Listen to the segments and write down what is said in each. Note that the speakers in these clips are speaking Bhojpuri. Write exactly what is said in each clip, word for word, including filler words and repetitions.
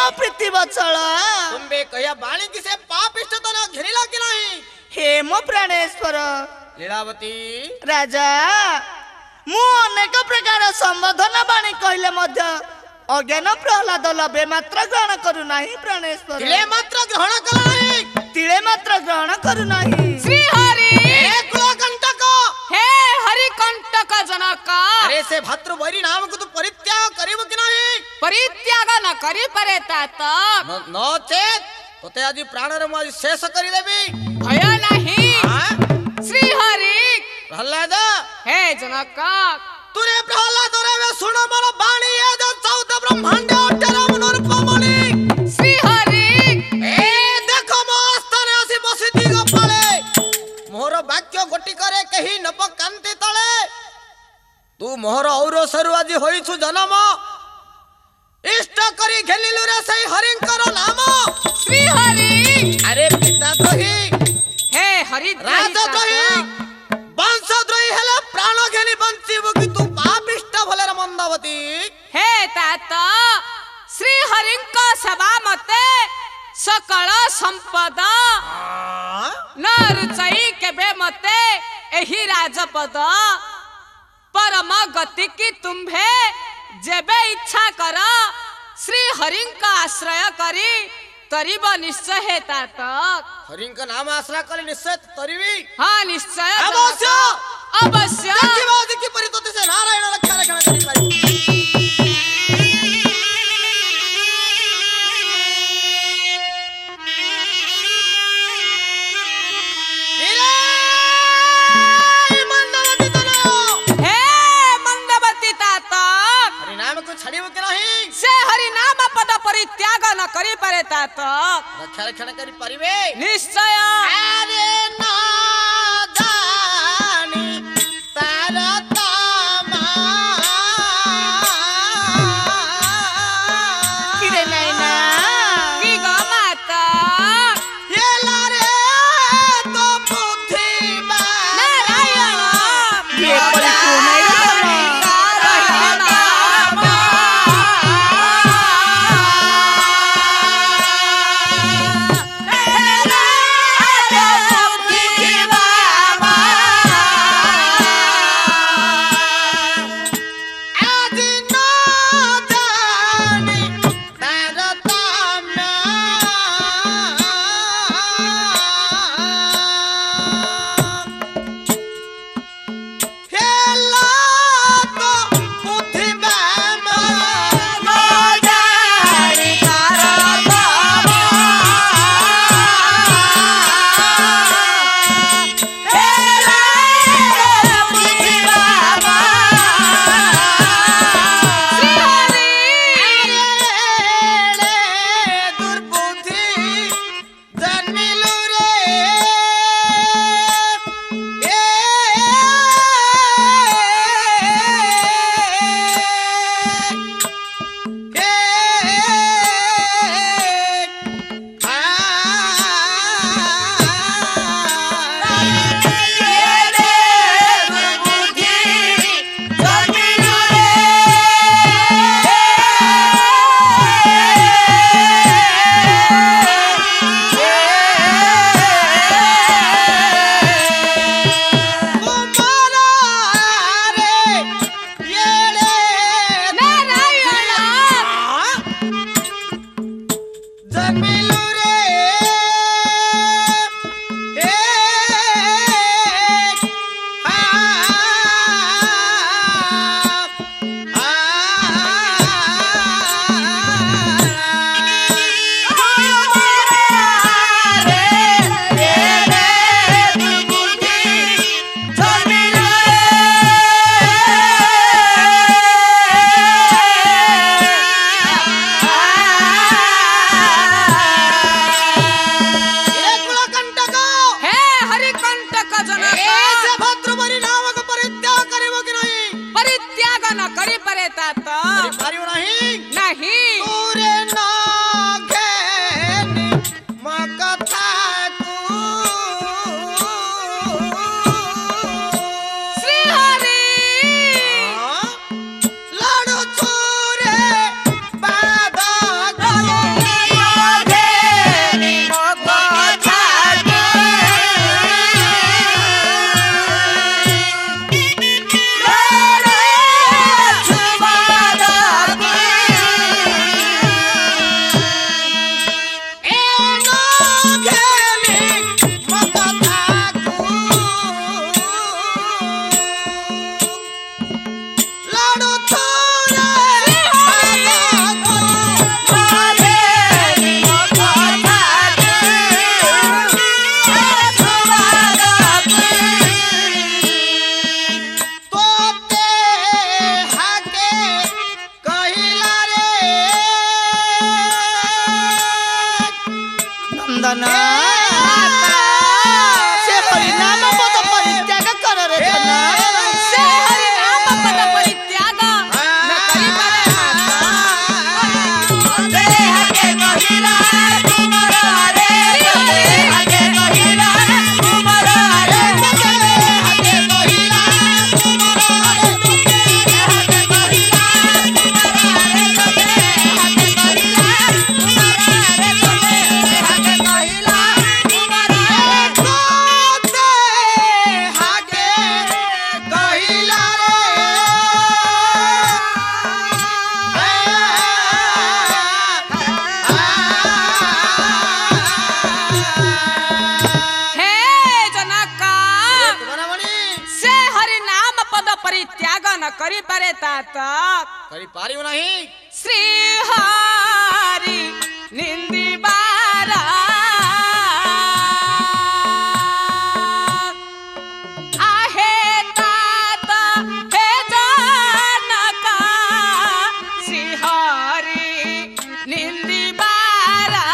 प्रीति वत्सल तुम्बे कहिया बाणी की से पाप इष्ट तो ना घेरिला कि नहीं हे मो प्राणेश्वर लीलावती राजा मु अनेक प्रकार संबोधन बाणी कहले मध्य अज्ञान प्रहलाद लबे मात्र ग्रहण करू नाही प्राणेश्वर तिले मात्र ग्रहण कला नहीं तिले मात्र ग्रहण करू नाही श्री हरि हे कुलकंटक हे हरि कंटक जनक अरे से भद्रवैरी नाम को तू परित्याग करिबो कि नहीं परित्याग न करी परे तात न चेत तोते आज प्राण रे आज शेष करी देबी भय नहीं हां श्री हरि प्रहलाद हे जनक तूने प्रहलाद रे वे सुन मोर बाणी ए जो चौथ ब्रह्मांड अठरा मनोर पमणी श्री हरि ए देखो मस्तने आसी बसिती गोपाले मोर वाक्य गोटी करे कही नप कांति तळे तू मोहर औरसरु आज होइछु जन्म इष्ट करी घेलिलु रे सही हरिंकर नाम श्री हरि अरे पिता द्रोही हे हरि राजद्रोही वंशद्रोही हेले प्राण घेली बंचिबु कि तू पापिष्ट भले रे मंदवती हे तात श्री हरिंक सभा मते सकल संपद न रुचई केबे मते एही राजपद परम गति की तुम्भे जेबे इच्छा कर श्री हरिंक आश्रय करी तरीब निश्चय है तात हरिंक नाम आश्रय करे निश्चय तरीवी हाँ निश्चय अवश्य अवश्य देखिबादी की परितोते से नारायण रक्षा रक्षण करी पाई छड़ियो के नहीं से हरि नाम पद परित्याग न करी परे तात रक्षा रक्षण करी परिवे निश्चय अरे ना जानी तारतमा किरे नैना की गो माता ये लारे तो बुद्धिमा नारायण ये परिपूर्ण तात करी पारियो नहीं श्री हरि निंदी बारा आहे तात हे जनका श्री हरि निंदी बारा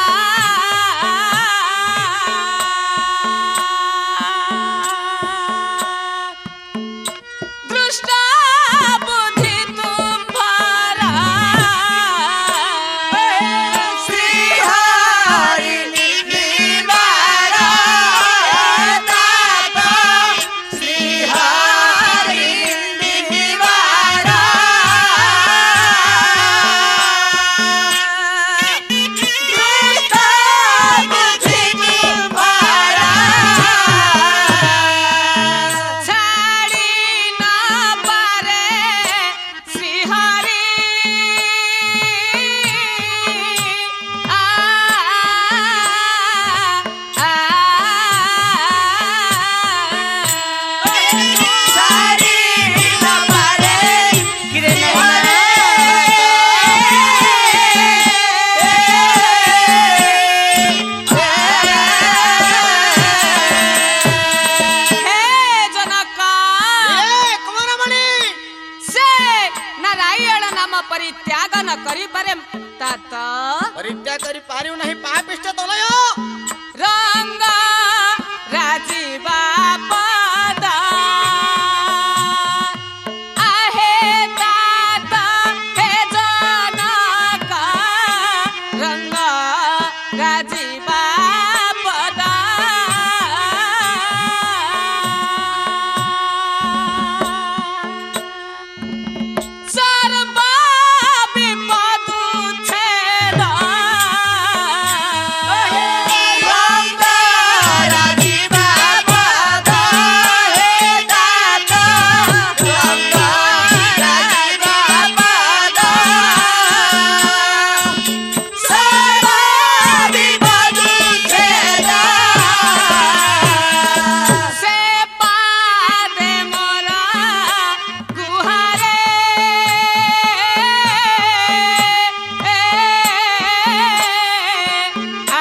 दृष्ट बुद्धि तुम्हारा श्री हरि निंदी बारा तात श्री हरि निंदी बारा दृष्ट बुद्धि तुम्हारा छाड़ी ना पारे श्री हरि आ आ छाड़ी ना पारे गिरे हे जनका ए कुमार मणि से नारायण नाम परित्याग न करी पारे तात परित्याग करी पारियो नहीं पापिष्ट तलय रंग राजीवा पद आहे तात हे जनका रंग राजीवा पद सर्व विपद छेद रंग राजीवा पद हे तात रंग राजीवा पद सर्व विपद छेद से पादे मोरा गुहारे आ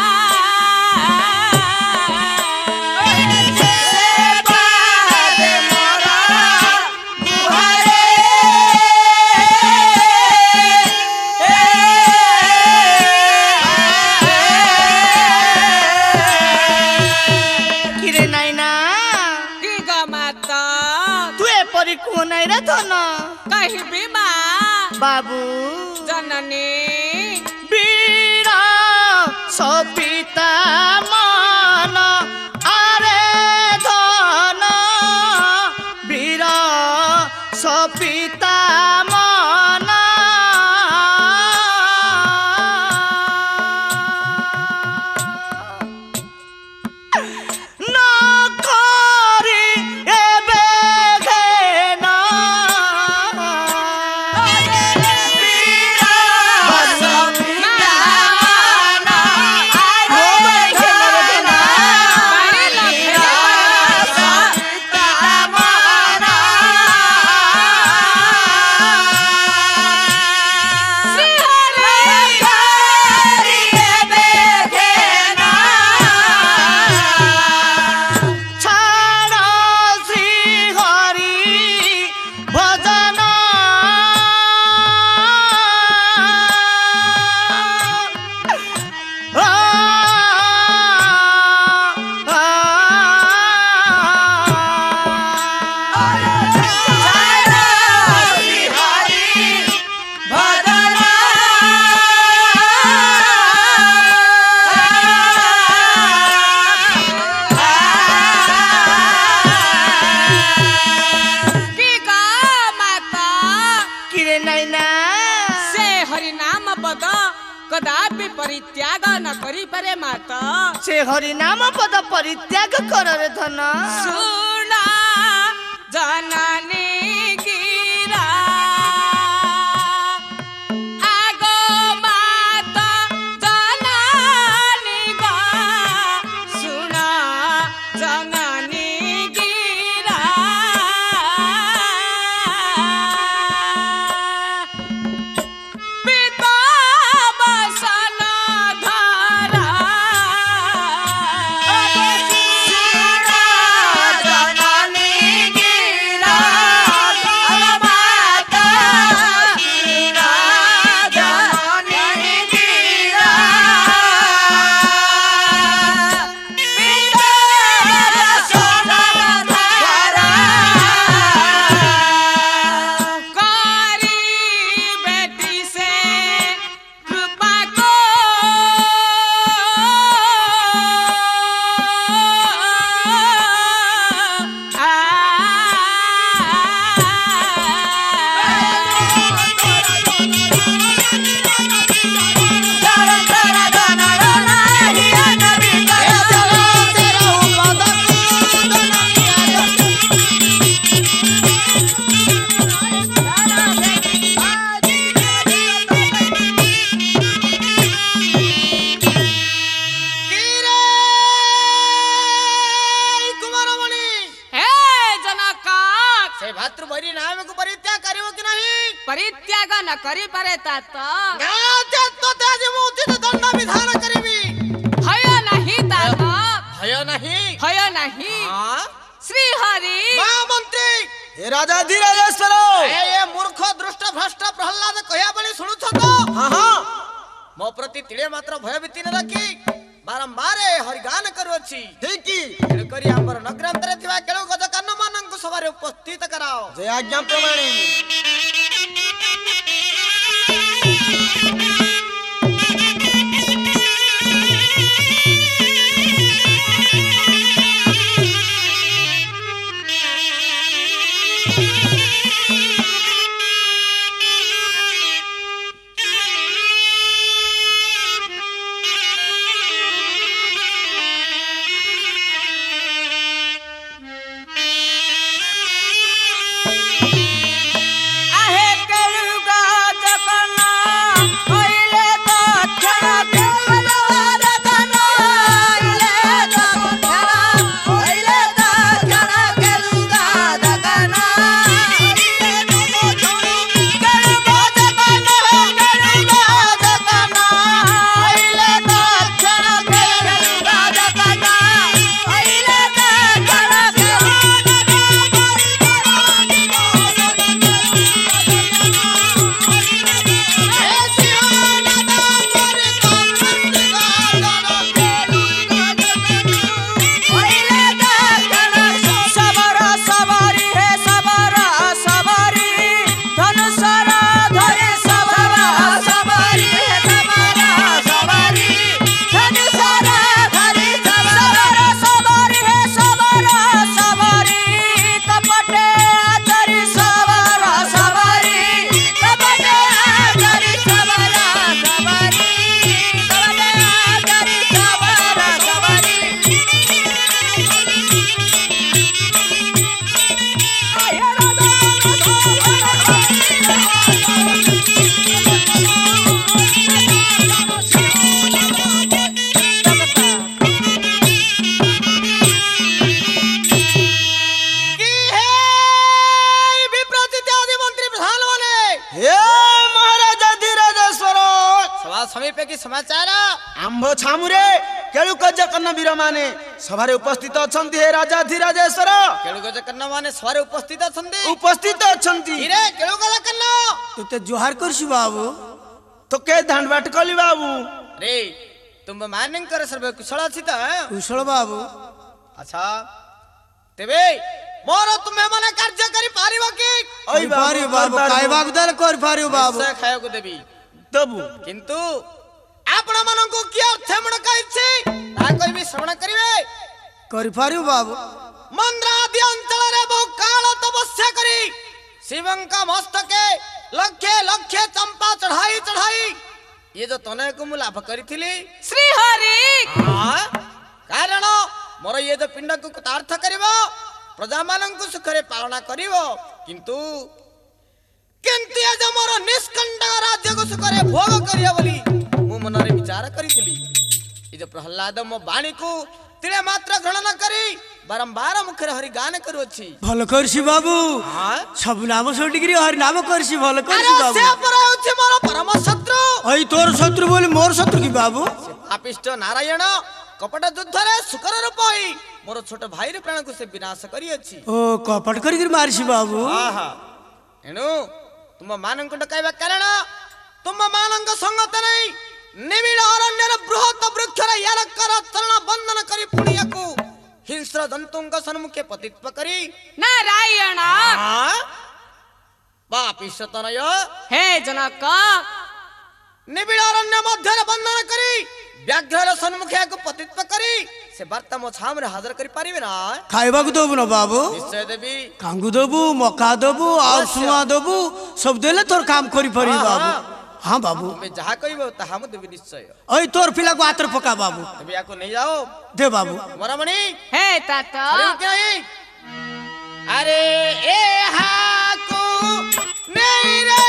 से पादे मोरा गुहारे কিরে নাইনা की गमाता তুই এপরি কুহ নাই রে ধন कहीं बीमा বাবু जननी বীর সপিতা মান আরে ধন বীর সপিতা মান না করি এবে ঘেন ছাড় শ্রী হরি ভজন আ, আ, की गमाता কিরে নাইনা से हरि नाम पद कदापि परित्याग न करी पारे माता সে হরি নাম পদ পরিত্যাগ কর রে ধন सुना जननी गिरा आगो माता जननी गा सुना जननी गिरा ପରିତ୍ୟାଗ ନ କରିପାରେ तात ଗାଜେ ତତେ ଆଜି ମୁଁ ଉଚିତ ଦଣ୍ଡ ବିଧାନ କରିବି। ଭୟ ନାହିଁ तात ଭୟ ନାହିଁ ଭୟ ନାହିଁ ହଁ ଶ୍ରୀ ହରି ମା ମନ୍ତ୍ରୀ ଏ ରାଜା ଧୀରାଜେଶ୍ୱର ଏ ଏ ମୂର୍ଖ ଦୃଷ୍ଟ ଭ୍ରଷ୍ଟ ପ୍ରହ୍ଲାଦ କହିବା ଭଳି ଶୁଣୁଛ ତ? ହଁ ହଁ ମୋ ପ୍ରତି ତିଳେ ମାତ୍ର ଭୟଭୀତି ନ ରଖି ବାରମ୍ବାର ହରିଗାନ କରୁଅଛି। ଠିକ ତେଣୁକରି ଆମର ନଗ୍ରାନ୍ତରେ ଥିବା କେଳୁ ଗଜ କାନ ମାନଙ୍କୁ ସଭାରେ ଉପସ୍ଥିତ କରାଅ। ଜୟ ଆଜ୍ଞା ପ୍ରମାଣୀ समीपे की समाचार आंभ छामुरे केळु गज कन्न वीर माने सभारे उपस्थित अछंती हे राजा धीराजेश्वर केळु गज कन्न माने सभारे उपस्थित अछंती उपस्थित अछंती रे केळु गज कन्न तू ते जोहार करसी बाबू तो के धांडबाट कली बाबू रे तुम मानकर सर्व कुशल अछि त कुशल बाबू अच्छा तेबे मोर तुमे मने कार्य करी पारिबो की ओइ बारी बाबू काय बागदल कर पारियो बाबू से खायो को देबी दबू किंतु आपण मानको की अर्थ मन कहछि ता कोई भी श्रवण करिवे कर पारियो बाबू मंद्रादि अंचल रे बहु काल तपस्या करी शिवंका मस्तके लक्षे लक्षे चंपा चढ़ाई चढ़ाई ये जो तने को मु लाभ करिथिली श्री हरि हां कारण मोर ये जो पिंड को कृतार्थ करिवो प्रजा मानन को सुखरे पालना करिवो किंतु किंतु ये जो मोर निष्कंड राज्य को सुखरे भोग करियो बोली मु मन रे विचार करिथिली ये जो प्रहलाद मो बाणी को तिले मात्र ग्रहण न करी बारंबार मुखरे हरि गान करूछि भल करसी बाबू हां सब नाम सो डिग्री हरि नाम करसी भल करसी अरे बाबू से पर होछि मोर परम शत्रु ओइ तोर शत्रु बोली मोर शत्रु की बाबू पापिष्ट नारायण कपट युद्ध रे सुकर रूप होई मोर छोट भाई रे प्राण को से विनाश करी अछि ओ कपट करी कर मारसी बाबू आहा एनु तुम मानंक डकाइबा कारण तुम मानंक संगत नै निबिड़ अरण्य रे बृहत वृक्ष रे यार कर चरण बंधन करी पुणिया को हिंस्र जंतुंक सन्मुखे पतित्व करी नारायण हां पापिष्ट तनय हे जनक निबिड़ अरण्य मध्य रे बंधन करी व्याघ्र सन्मुखे को पतित्व करी से वार्ता मो छाम रे हाजिर करी पारिबे ना खाइबा को दबु न बाबू निश्चय देवी कांगू दबु मका दबु आ सुआ दबु सब देले तोर काम करी परी बाबू हां बाबू तुम्हें जहा कहिबो ताहा मु देवी निश्चय ओइ तोर पिला को आतर पका बाबू देवी आको नहीं जाओ दे बाबू मरामणि हे तात अरे क्या है अरे ए हा को नहीं रे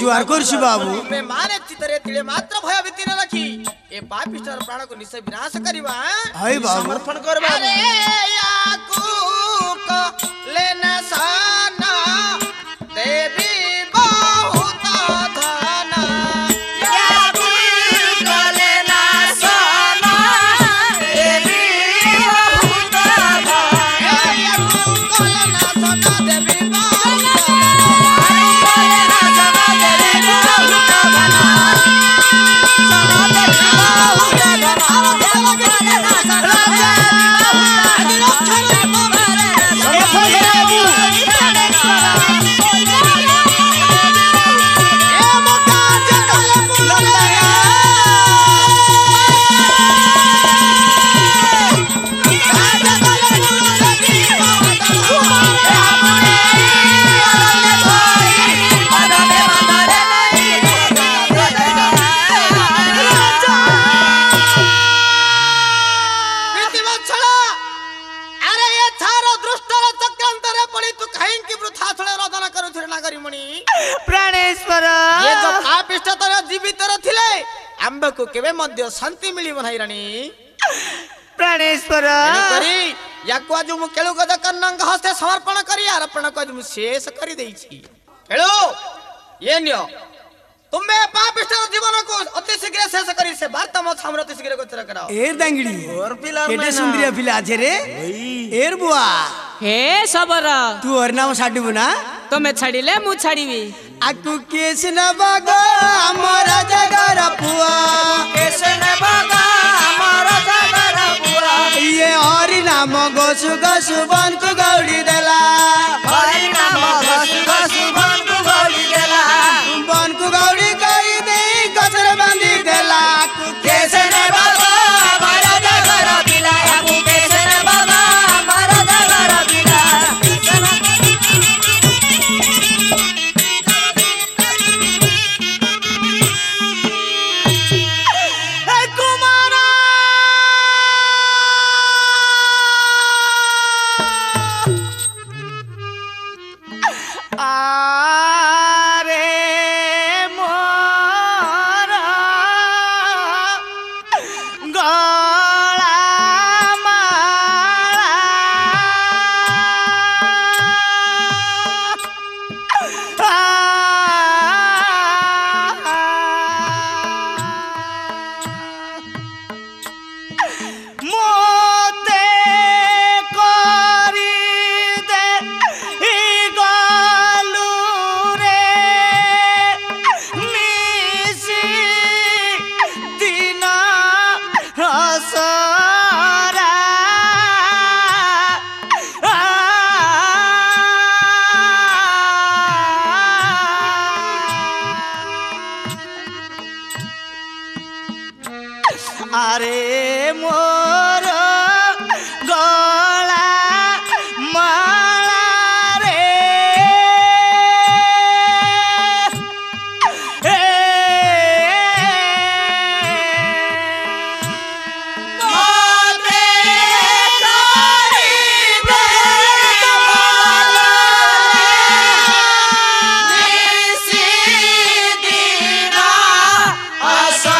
जुआर करछु बाबू ତୁମେ ମାରେ ଚିତରେ ତିଳେ ମାତ୍ର ଭୟ ଭୀତି ନ ରଖି ଏ ପାପିଷ୍ଟର ପ୍ରାଣକୁ ନିଶ୍ଚୟ ବିନାଶ କରିବା ହାଇ ବାବୁ ସମର୍ପଣ କର ବାବୁ ଆରେ ୟାକୁ କଲେନା ସାନ ଦେବୀ ବହୁତ ଧନ ୟାକୁ କଲେନା ସାନ ଦେବୀ ବହୁତ ଧନ ୟାକୁ କଲେନା ସାନ ଦେବୀ ବହୁତ को केवे मध्य शांति मिलिबो नाही रानी प्राणेश्वर करी याको आज मु केळु गद कन्नंग हस्ते समर्पण करी अर्पण करी मु शेष करी देइछि केळु ये नियो तुमे पापिष्ट जीवन को अति शीघ्र शेष करी से वार्ता मो सामने अति शीघ्र गोचर कराओ एर दांगड़ी और पिला केटे सुंदरिया पिला छे रे एर बुआ हे सबर तू और नाम छाडबु ना तमे छाड़िले मु छाड़ीबी आकु केस न बागा हमरा जगर पुआ केस न बागा हमरा जगर पुआ ये हरि नाम गोसु गोसु बन को गौड़ी देला हरि नाम गोसु गोसु बन को गौड़ी देला बन को गौड़ी कई दे गजर बांधी देला आकु केस न बागा हमरा जगर पिला आकु केस न बागा हमरा जगर पिला अरे मोर गला माला रे ए मोते करी दे निसी दीना आसा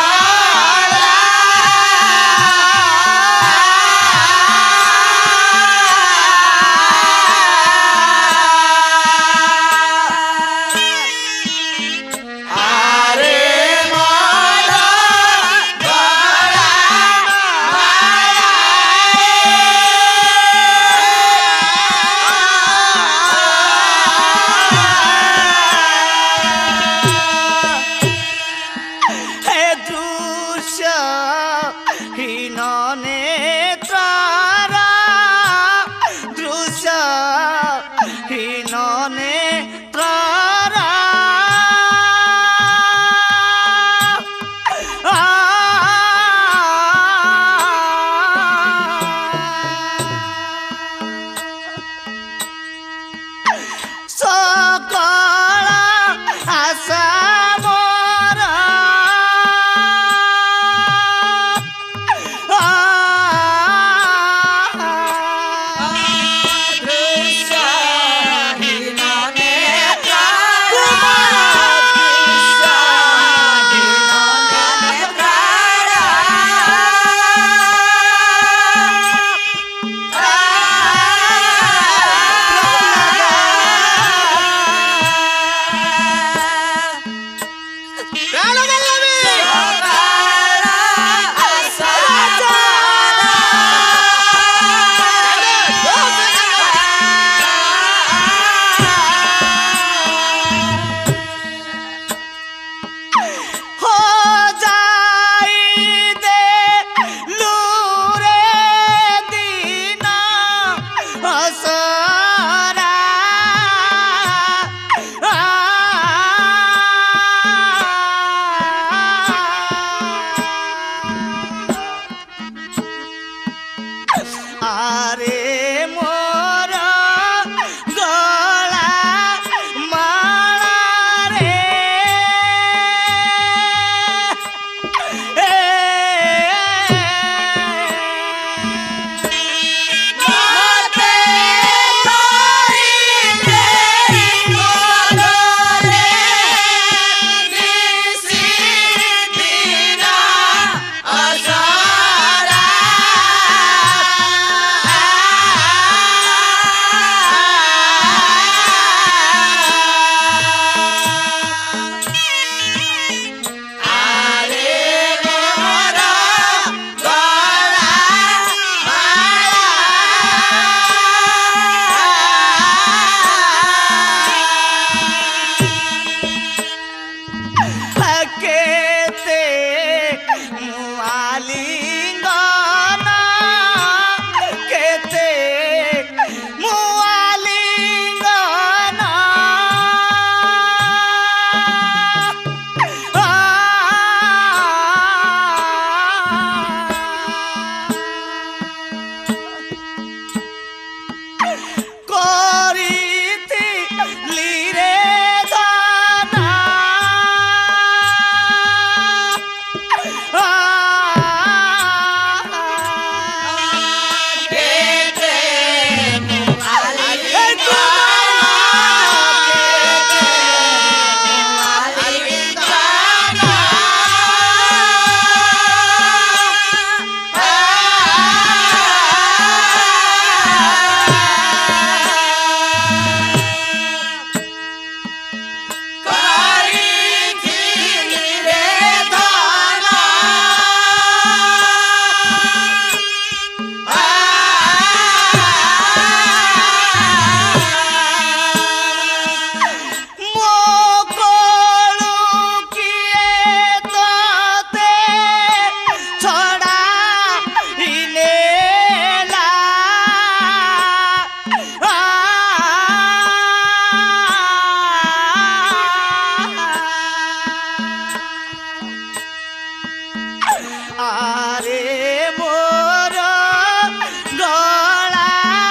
ଆରେ ମୋର ଗଳା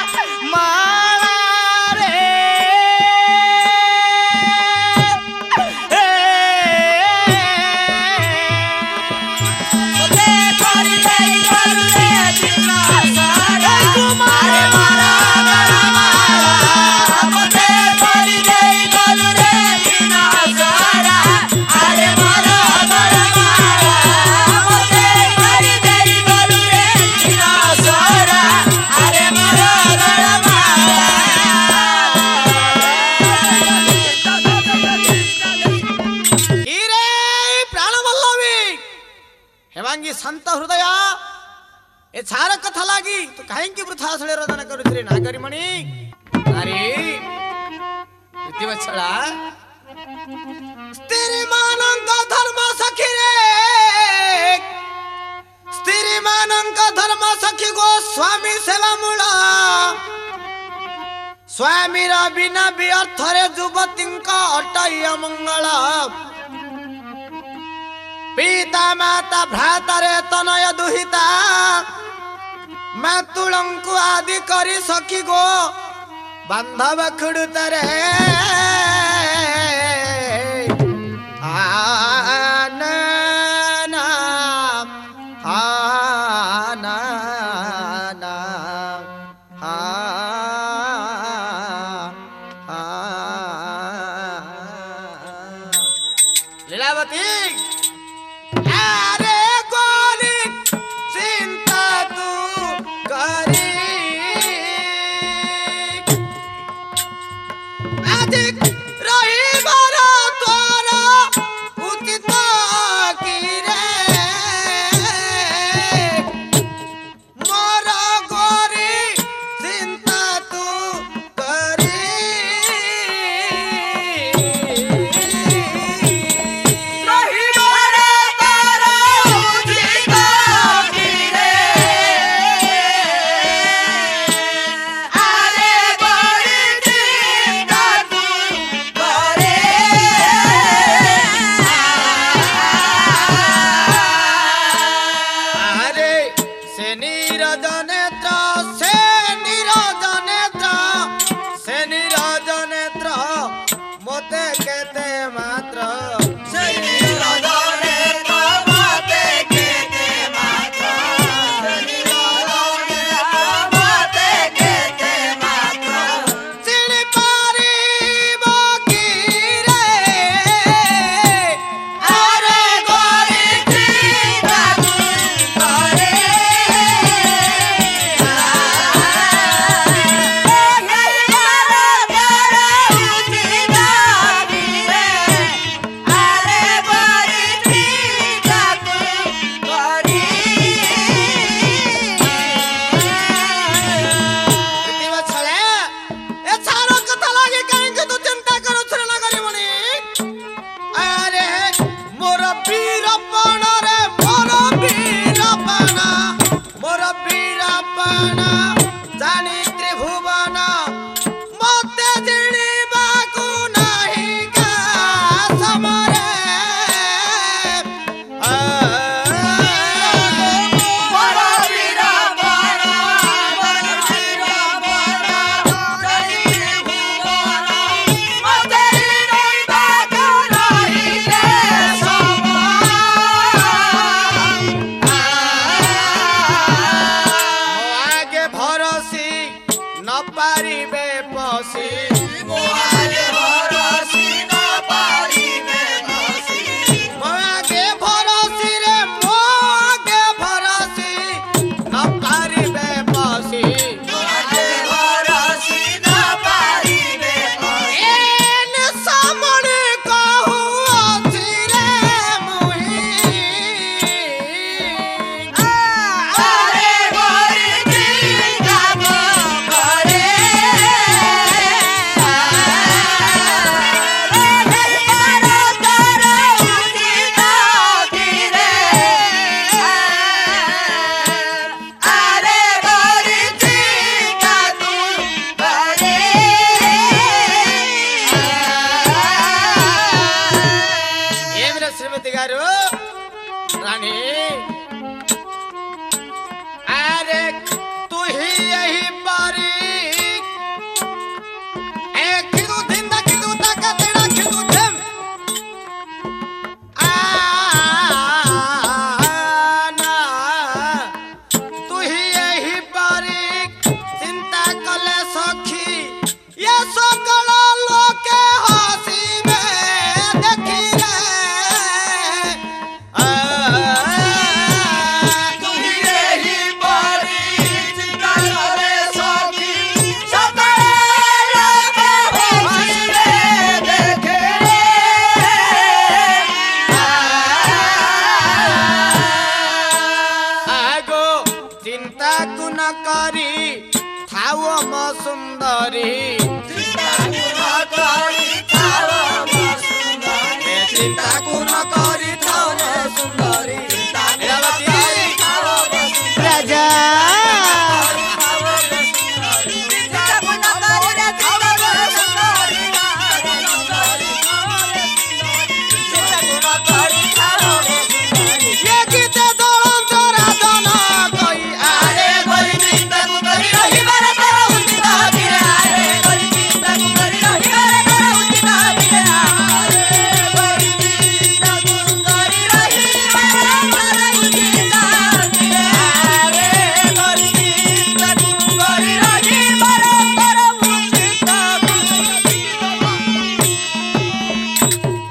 ମାଳାରେ ମୋତେ କରି ଦେଇ ଗଲୁ ରେ ଦିନ ସାରା ଆରେ ମୋର ଗଳା ମାଳା ମୋତେ କରି ଦେଇ ଗଲୁ ରେ ଦିନ ସାରା ଆରେ ମୋର ଗଳା ମାଳା ମୋତେ କରି ଦେଇ ଗଲୁ ରେ ଦିନ ସାରା ଆରେ ମୋର ଗଳା ମାଳା ଇରେ ପ୍ରାଣ ବଲ୍ଲଭୀ ହେମାଙ୍ଗୀ ଶାନ୍ତ ହୃଦୟ ଏ ଛାର କଥା ଲାଗି ତୁ କାହିଁକି ବୃଥା ଶୈଳ ରୋଦନ କରୁଛୁ ନାଗରିମଣି ନାରୀ ପ୍ରତିବତ୍ସଳା ସ୍ତ୍ରୀ ମାନଙ୍କ ଧର୍ମ ସଖୀରେ ସ୍ତ୍ରୀ ମାନଙ୍କ ଧର୍ମ ସଖୀ ଗୋ ସ୍ୱାମୀ ସେବା ମୂଳ ସ୍ୱାମୀର ବିନା ବ୍ୟର୍ଥରେ ଯୁବତୀଙ୍କ ଅଟଇ ଅମଙ୍ଗଳ ପିତା ମାତା ଭ୍ରାତାରେ ତନୟ ଦୁହିତା ମାତୁଳଙ୍କୁ ଆଦି କରି ସଖୀ ଗୋ ବାନ୍ଧବ ଖୁଡୁତାରେ ଆନା ନା ଆନା ନା ଆ ଆ লীଳାବତୀ আরে গলি চিন্তা তু করি আজি রহিবার তোর উচিত কি রে মোর গরি চিন্তা তু করি রহিবারে তার উচিত কি রে আরে বড়ি চিন্তা তুই করে আরে সে নীরজ নেত্র সে নীরজ নেত্র সে নীরজ নেত্র মতে কেতে মাত্র সেই নিরদনে তোমাতে কেতে মাত্র সেই নিরদনে তোমাতে কেতে মাত্র চিনি পারিব কি রে আরে গরি চিন্তা তুই করে ପ୍ରତିବତ୍ସଳେ ଏ ଛାର କଥା ଲାଗି କାହିଁକି ତୁ ଚିନ୍ତା କରୁଛୁ ରେ ନାଗରିମଣି ଆରେ ମୋର ବୀରପଣ ରେ ମୋର ବୀରପଣ ମୋର ବୀରପଣ ଜାଣି ତ୍ରିଭୁବନ ମତେ ଜିଣିବାକୁ ନାହିଁ କା ସମରେ ଆ ଆଗେ ଭରସି ନ ପାରିବେ ପଶି ମୋ ଆଗେ ଭରସି ରେ ମୋ ଆଗେ ଭରସି ନ ପାରିବେ ପଶି ଏନେ ସାମଣି କହୁଅଛି ରେ ମୁହିଁ আরে গরি চিন্তা করে कुन करी थाव म सुन्दरी चिंता कुन करी थाव म सुन्दरी चिंता कुन